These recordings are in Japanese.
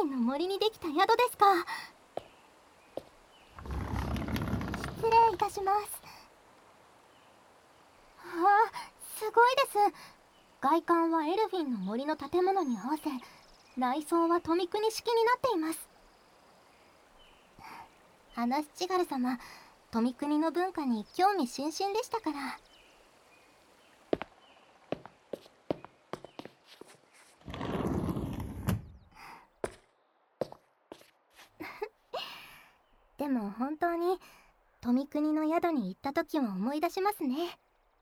ィンの森にできた宿ですか。失礼いたします。すごいです。外観はエルフィンの森の建物に合わせ、内装は富国式になっています。アナスチガル様、富国の文化に興味津々でしたから。でも本当に富国の宿に行った時を思い出しますね。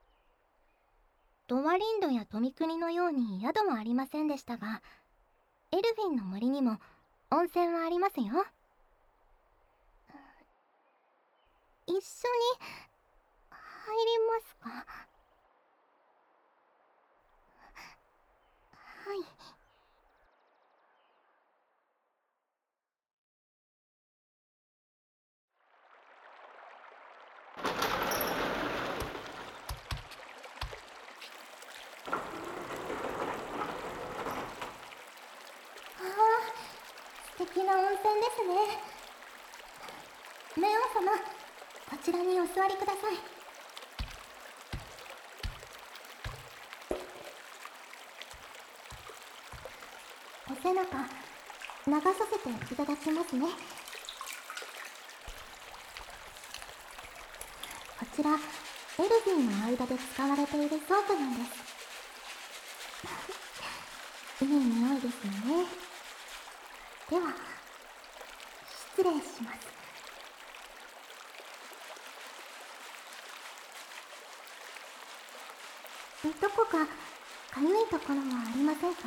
ドワリンドや富国のように宿もありませんでしたが、エルフィンの森にも温泉はありますよ。一緒に入りますか？はい。素敵な温泉ですね。冥王様、こちらにお座りください。お背中流させていただきますね。こちらエルフィンの間で使われているソープなんです。いい匂いですよね。では失礼します。どこかかゆいところはありませんか？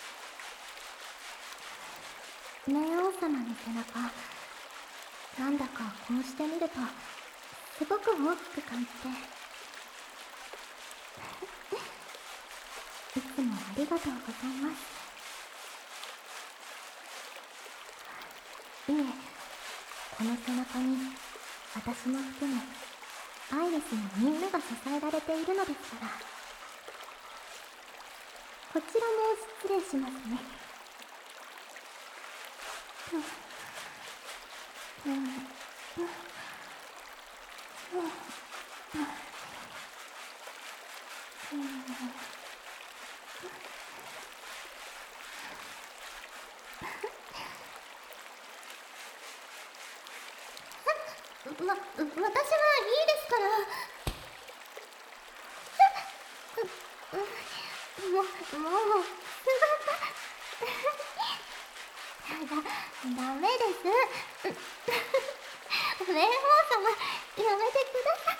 冥王様の背中、なんだかこうしてみるとすごく大きく感じていつもありがとうございます。いえ、この背中に私も含めアイレスのみんなが支えられているのですから。こちらも失礼しますね。私はいいですから。もうダメです。冥王様、やめてくださ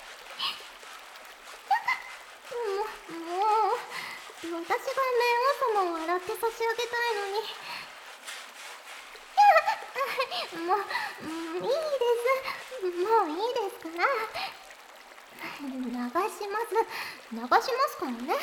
い。私が冥王様を洗って差し上げたいのに。いいです。もういいですから。流しますからね。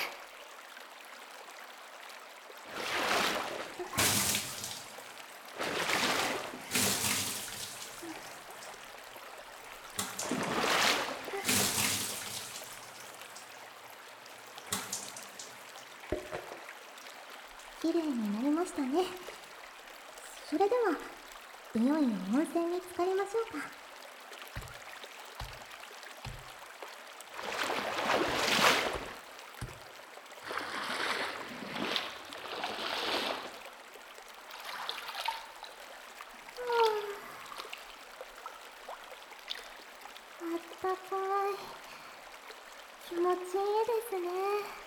綺麗になりましたね。それではいよいよ温泉に浸かりましょうか。あったかい。気持ちいいですね。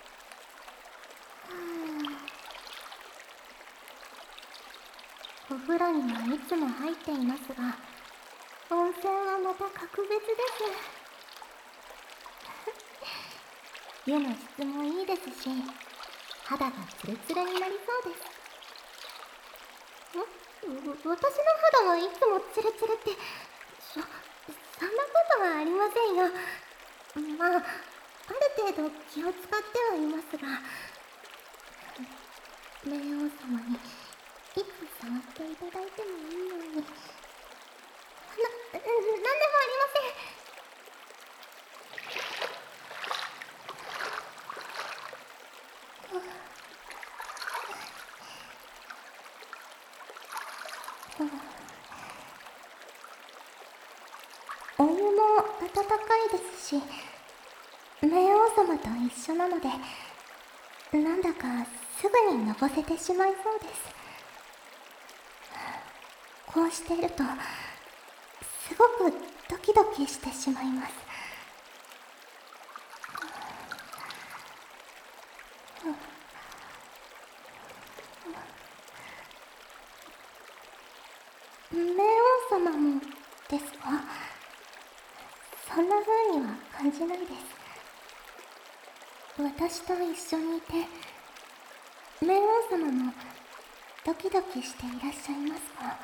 お風呂にはいつも入っていますが、温泉はまた格別です。湯の質もいいですし、肌がツルツルになりそうです。私の肌はいつもツルツルって、そんなことはありませんよ。まあ、ある程度気を使ってはいますが、冥王様にいつ触っていただいてもいいように。なんでもありません。 お湯も温かいですし、冥王様と一緒なので、なんだかすぐにのぼせてしまいそうです。こうしているとすごくドキドキしてしまいます。冥王様もですか？そんな風には感じないです。私と一緒にいて、冥王様もドキドキしていらっしゃいますか？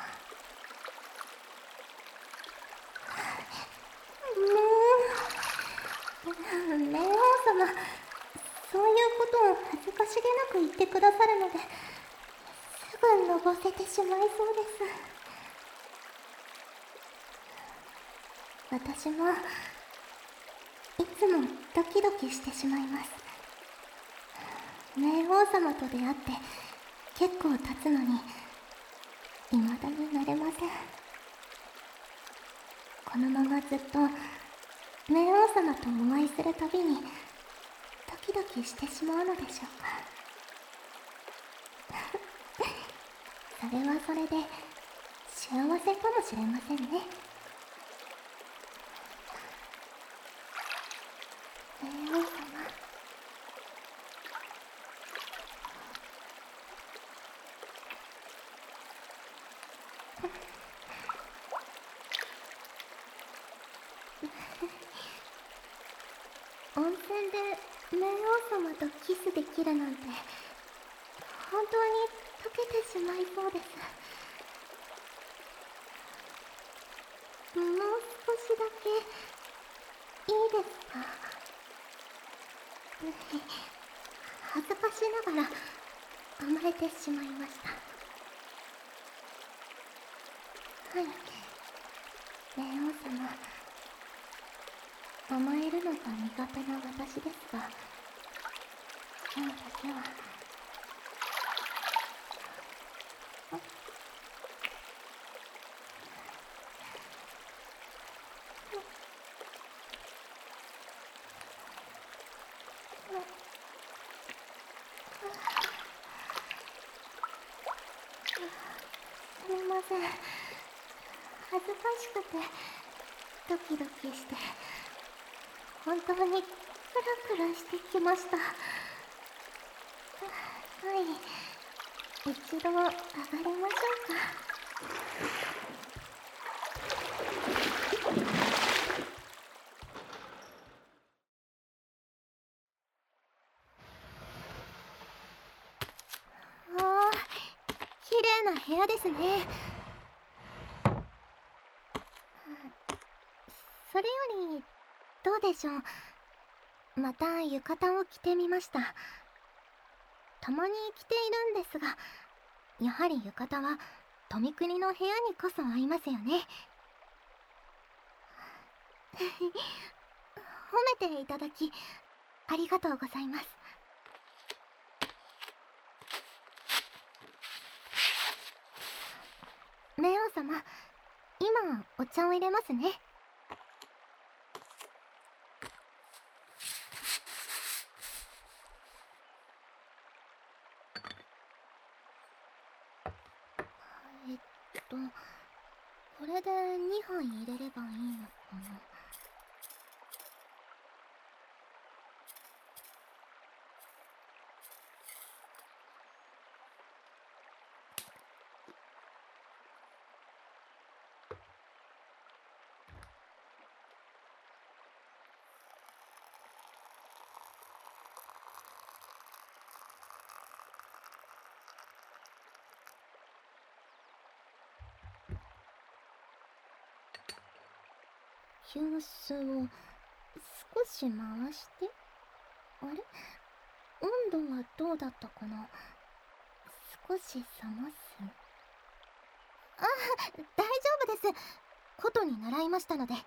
冥王様、そういうことを恥ずかしげなく言ってくださるので、すぐのぼせてしまいそうです。私もいつもドキドキしてしまいます。冥王様と出会って結構経つのに、未だに慣れません。このままずっと冥王様とお会いするたびにドキドキしてしまうのでしょうか。それはそれで幸せかもしれませんね。冥王様、温泉で冥王様とキスできるなんて、本当に溶けてしまいそうです。もう少しだけいいですか？恥ずかしながら甘えてしまいました。はい、冥王様、甘えるのが苦手な私ですが、今日だけは。すみません、恥ずかしくてドキドキして、本当にクラクラしてきました。はい、一度上がりましょうか。あー、綺麗な部屋ですね。それよりどうでしょう、また浴衣を着てみました。たまに着ているんですが、やはり浴衣は富国の部屋にこそ合いますよね。褒めていただきありがとうございます。冥王様、今お茶を入れますね。これで2杯入れればいいのかな。急須を少し回して、あれ、温度はどうだったかな。少し冷ます。あ、大丈夫です。琴に習いましたので。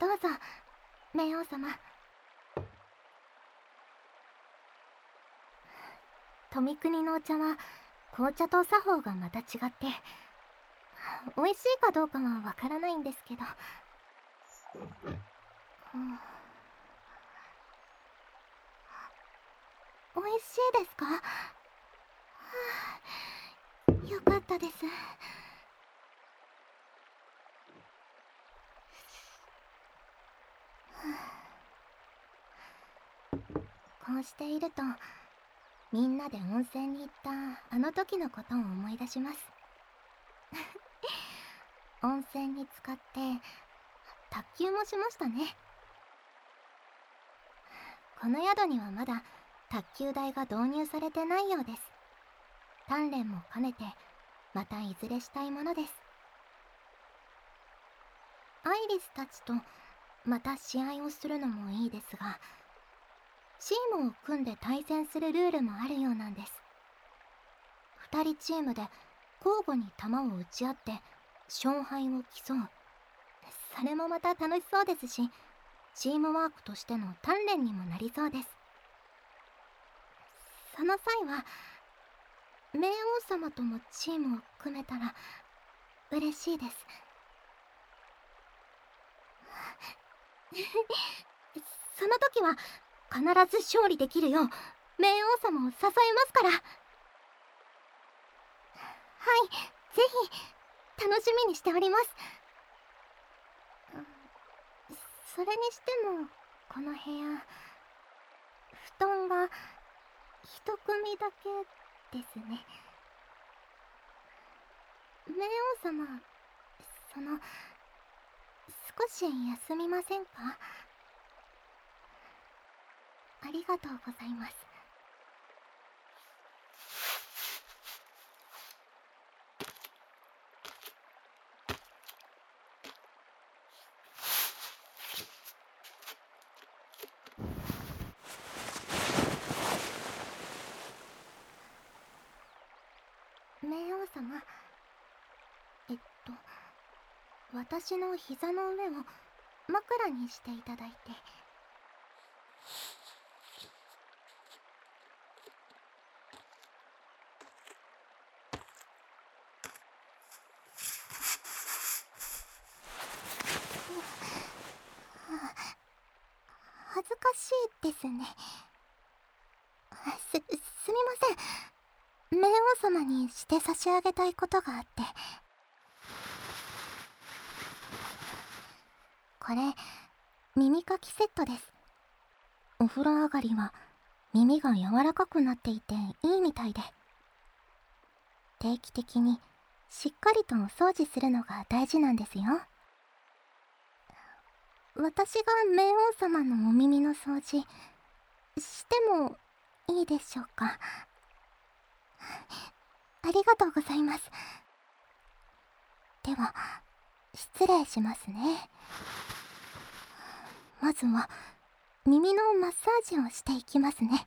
どうぞ、冥王様。富国のお茶は紅茶と作法がまた違って美味しいかどうかはわからないんですけど、美味しいですか？よかったです。こうしているとみんなで温泉に行ったあの時のことを思い出します。温泉に浸かって卓球もしましたね。この宿にはまだ卓球台が導入されてないようです。鍛錬も兼ねてまたいずれしたいものです。アイリスたちとまた試合をするのもいいですが、チームを組んで対戦するルールもあるようなんです。2人チームで交互に球を打ち合って勝敗を競う。それもまた楽しそうですし、チームワークとしての鍛錬にもなりそうです。その際は冥王様ともチームを組めたら嬉しいです。その時は必ず勝利できるよう冥王様を支えますから。はい、ぜひ楽しみにしております。それにしてもこの部屋、布団が一組だけですね。冥王様、少し休みませんか？ありがとうございます。冥王様、私の膝の上を枕にしていただいて。恥ずかしいですね。すみません。冥王様にして差し上げたいことがあって。これ、耳かきセットです。お風呂上がりは耳が柔らかくなっていていいみたいで、定期的にしっかりとお掃除するのが大事なんですよ。私が冥王様のお耳の掃除してもいいでしょうか？ありがとうございます。では失礼しますね。まずは耳のマッサージをしていきますね。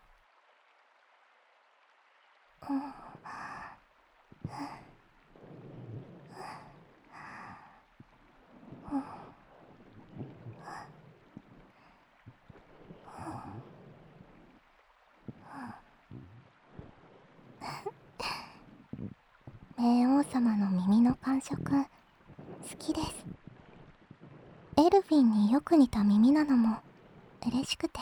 冥王様の耳の感触好きです。エルフィンによく似た耳なのも嬉しくて。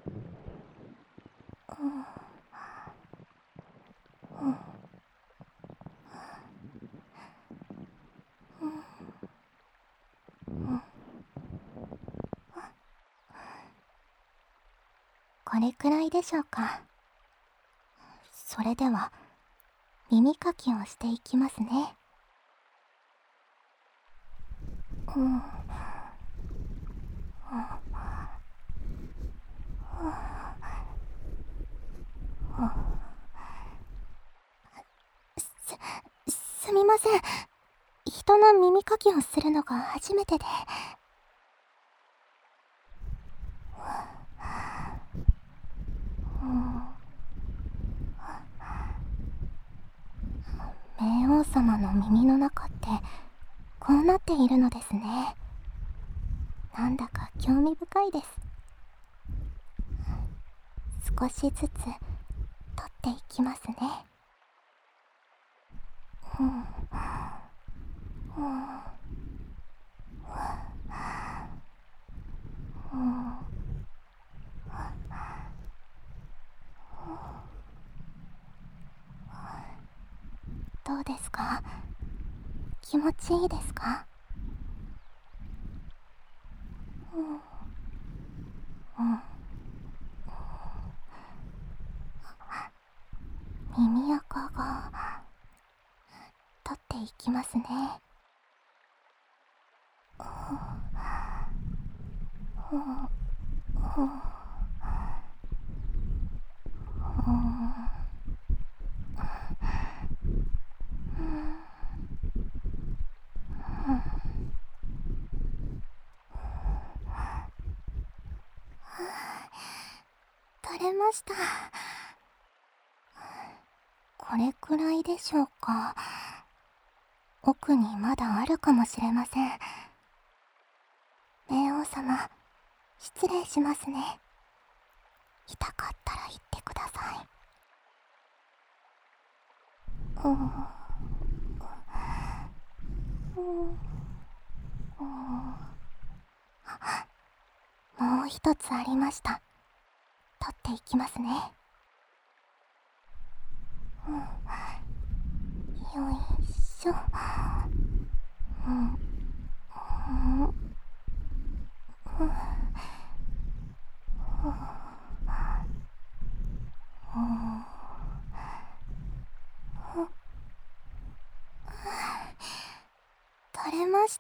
これくらいでしょうか。それでは耳かきをしていきますね。すみません。人の耳かきをするのが初めてで。冥王様の耳の中ってこうなっているのですね。 なんだか興味深いです。少しずつ取っていきますね。どうですか？気持ちいいですか？耳垢が取っていきますね。取れました。これくらいでしょうか。奥にまだあるかもしれません。冥王様、失礼しますね。痛かったら言ってください。もう一つありました。取っていきますね。よいしょ。取れました。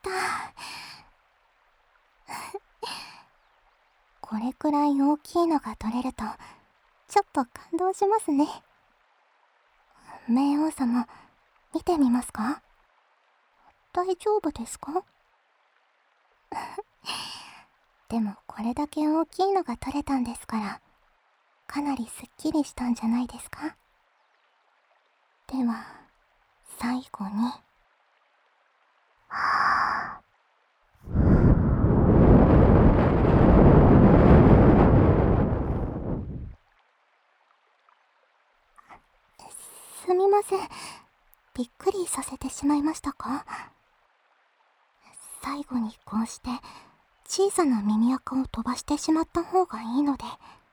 これくらい大きいのが取れるとちょっと感動しますね。冥王様、見てみますか？大丈夫ですか？でもこれだけ大きいのが取れたんですから、かなりすっきりしたんじゃないですか？では最後にすみません、びっくりさせてしまいましたか？最後にこうして小さな耳垢を飛ばしてしまった方がいいので、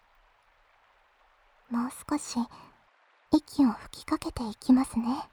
もう少し息を吹きかけていきますね。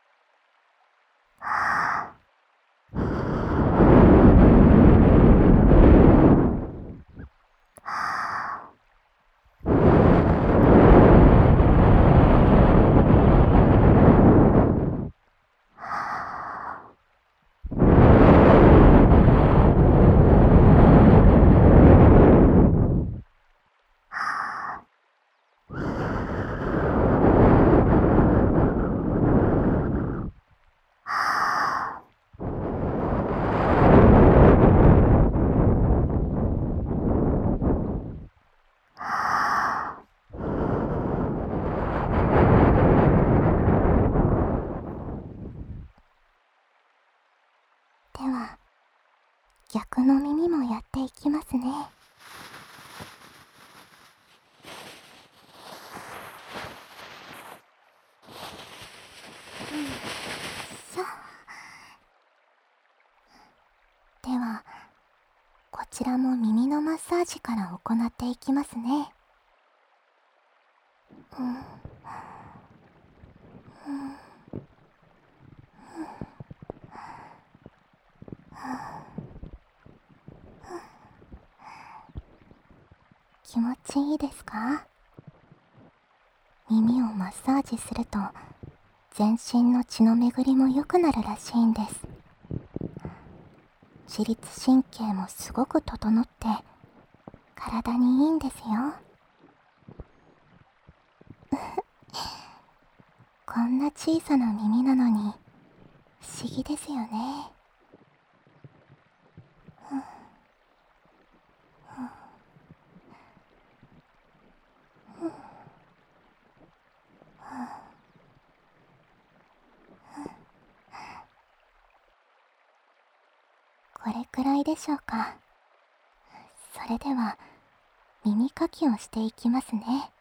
では逆の耳もやっていきますね。しょ。ではこちらも耳のマッサージから行っていきますね。気持ちいいですか？耳をマッサージすると全身の血の巡りも良くなるらしいんです。自律神経もすごく整って体にいいんですよ。こんな小さな耳なのに不思議ですよね。これくらいでしょうか。 れでは耳かきをしていきますね。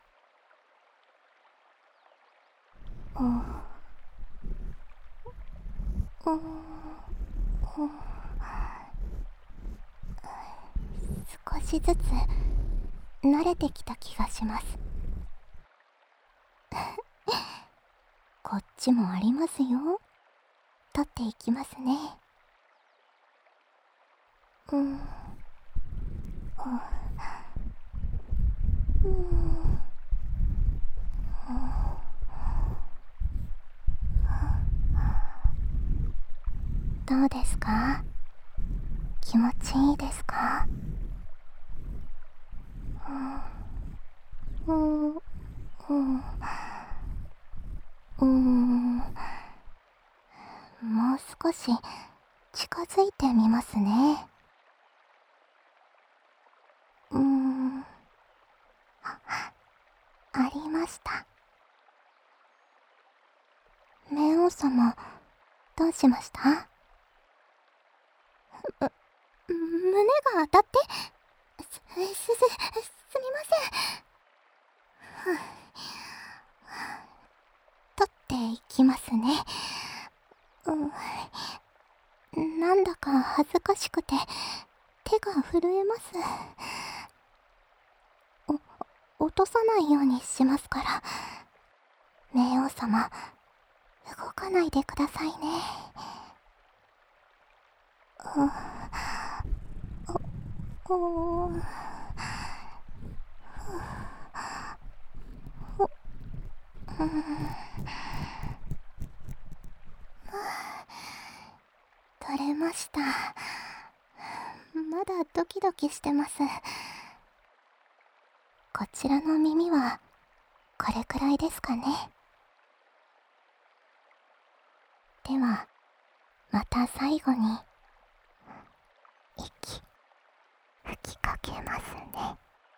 少しずつ慣れてきた気がします。こっちもありますよ。取っていきますね。どうですか？気持ちいいですか？もう少し近づいてみますね。ありました。冥王様、どうしました？胸が当たって？すみません。取っていきますね。なんだか恥ずかしくて手が震えます。落とさないようにしますから。冥王様、動かないでくださいね。取れました。まだドキドキしてます。こちらの耳はこれくらいですかね。ではまた最後に息吹きかけますね。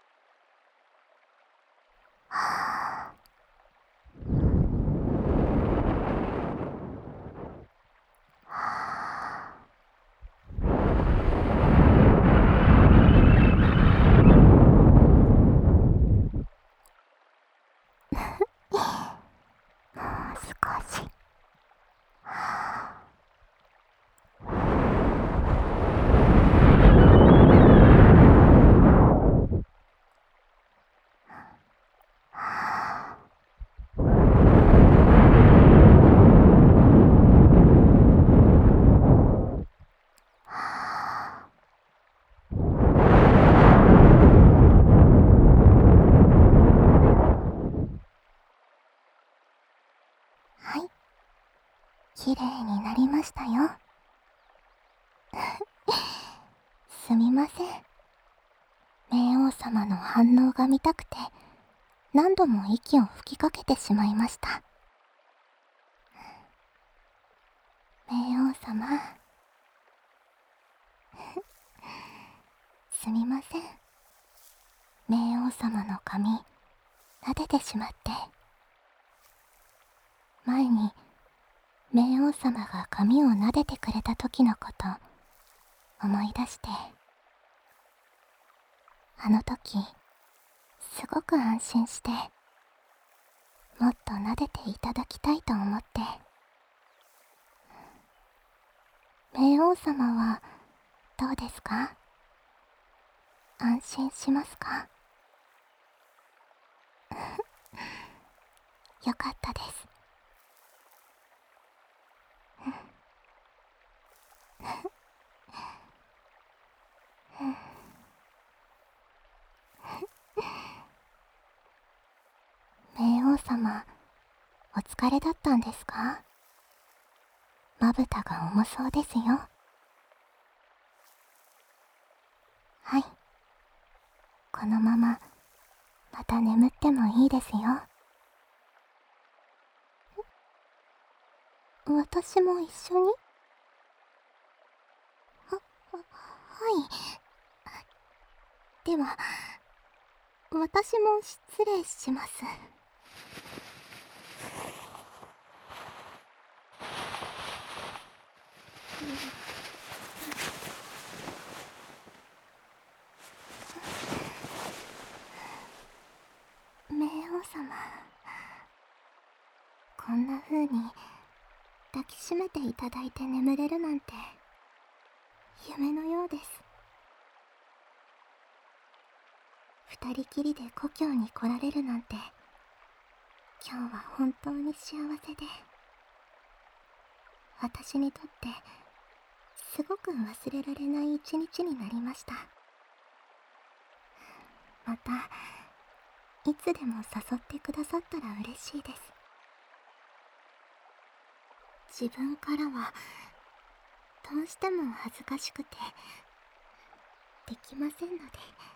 もう少し。はい、きれいになりましたよ。すみません。冥王様の反応が見たくて何度も息を吹きかけてしまいました。冥王様、すみません。冥王様の髪撫でてしまって。前に冥王様が髪を撫でてくれた時のこと思い出して、あの時すごく安心してもっと撫でていただきたいと思って。冥王様はどうですか？安心しますか？よかったです。冥王様、お疲れだったんですか？まぶたが重そうですよ。はい、このまままた眠ってもいいですよ。私も一緒に？はい。では私も失礼します。 んな風に抱きしめていただいて眠れるなんて夢のようです。二人きりで故郷に来られるなんて今日は本当に幸せで、私にとってすごく忘れられない一日になりました。またいつでも誘ってくださったら嬉しいです。自分からはどうしても恥ずかしくてできませんので。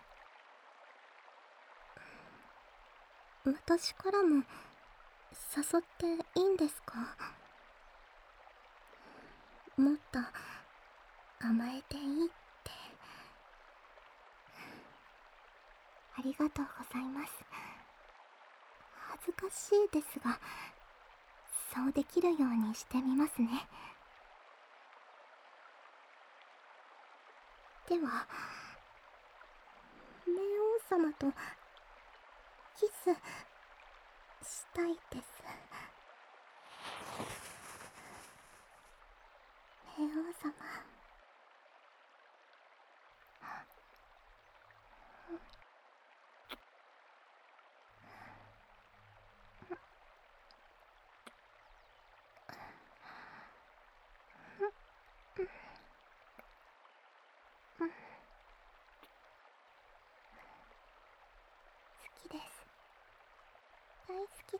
私からも誘っていいんですか？もっと甘えていいって。ありがとうございます。恥ずかしいですが、そうできるようにしてみますね。では、冥王様とキスしたいです。冥王様。好きです。大好きです。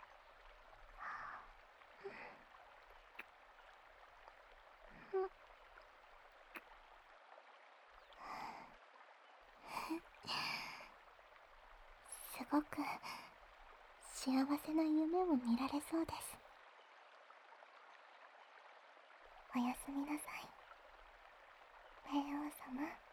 すごく幸せな夢を見られそうです。おやすみなさい、冥王様。